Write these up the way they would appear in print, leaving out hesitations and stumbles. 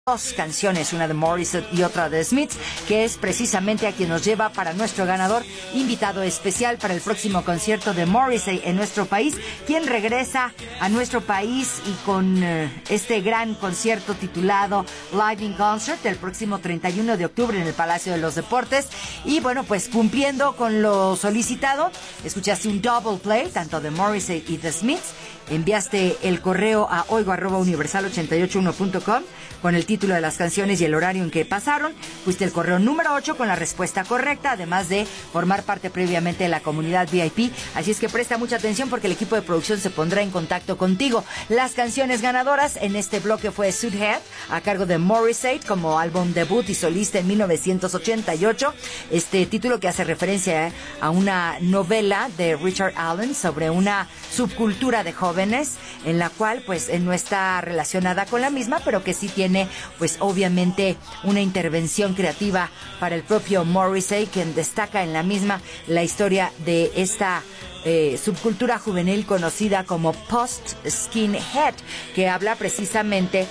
dos canciones, una de Morrissey y otra de Smiths, que es precisamente a quien nos lleva para nuestro ganador invitado especial para el próximo concierto de Morrissey en nuestro país, quien regresa a nuestro país y con este gran concierto titulado Live in Concert el próximo 31 de octubre en el Palacio de los Deportes. Y bueno, pues cumpliendo con lo solicitado, escuchaste un double play tanto de Morrissey y de Smiths. Enviaste el correo a oigo@universal881.com con el título de las canciones y el horario en que pasaron. Fuiste el correo número 8 con la respuesta correcta, además de formar parte previamente de la comunidad VIP. Así es que presta mucha atención porque el equipo de producción se pondrá en contacto contigo. Las canciones ganadoras en este bloque fue Sudhead, a cargo de Morrissey, como álbum debut y solista en 1988. Este título que hace referencia a una novela de Richard Allen sobre una subcultura de jóvenes, en la cual pues no está relacionada con la misma, pero que sí tiene pues obviamente una intervención creativa para el propio Morrissey, quien destaca en la misma la historia de esta subcultura juvenil conocida como post-skinhead, que habla precisamente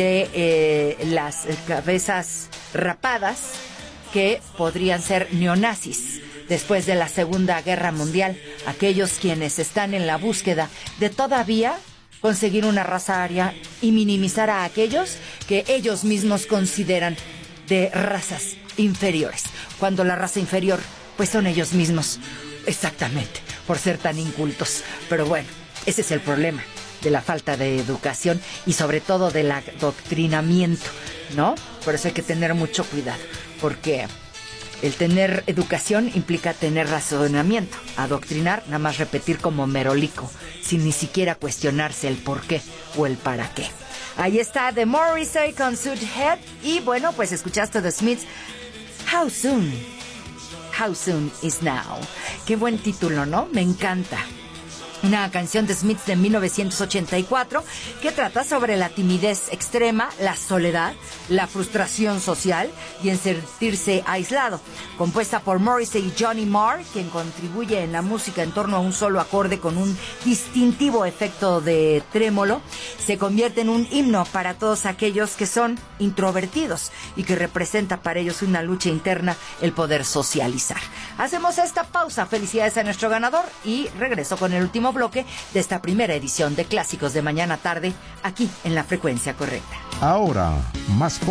de las cabezas rapadas que podrían ser neonazis después de la Segunda Guerra Mundial, aquellos quienes están en la búsqueda de todavía conseguir una raza aria y minimizar a aquellos que ellos mismos consideran de razas inferiores, cuando la raza inferior pues son ellos mismos, exactamente, por ser tan incultos. Pero bueno, ese es el problema de la falta de educación y sobre todo del adoctrinamiento, ¿no? Por eso hay que tener mucho cuidado, porque el tener educación implica tener razonamiento. Adoctrinar, nada más repetir como merolico, sin ni siquiera cuestionarse el por qué o el para qué. Ahí está The Morrissey con Sudhead. Y bueno, pues escuchaste The Smiths, How Soon? How Soon Is Now. Qué buen título, ¿no? Me encanta. Una canción de Smiths de 1984 que trata sobre la timidez extrema, la soledad, la frustración social y en sentirse aislado. Compuesta por Morrissey y Johnny Marr, quien contribuye en la música en torno a un solo acorde con un distintivo efecto de trémolo, se convierte en un himno para todos aquellos que son introvertidos y que representa para ellos una lucha interna el poder socializar. Hacemos esta pausa. Felicidades a nuestro ganador y regreso con el último bloque de esta primera edición de Clásicos de Mañana Tarde, aquí en la frecuencia correcta. Ahora, más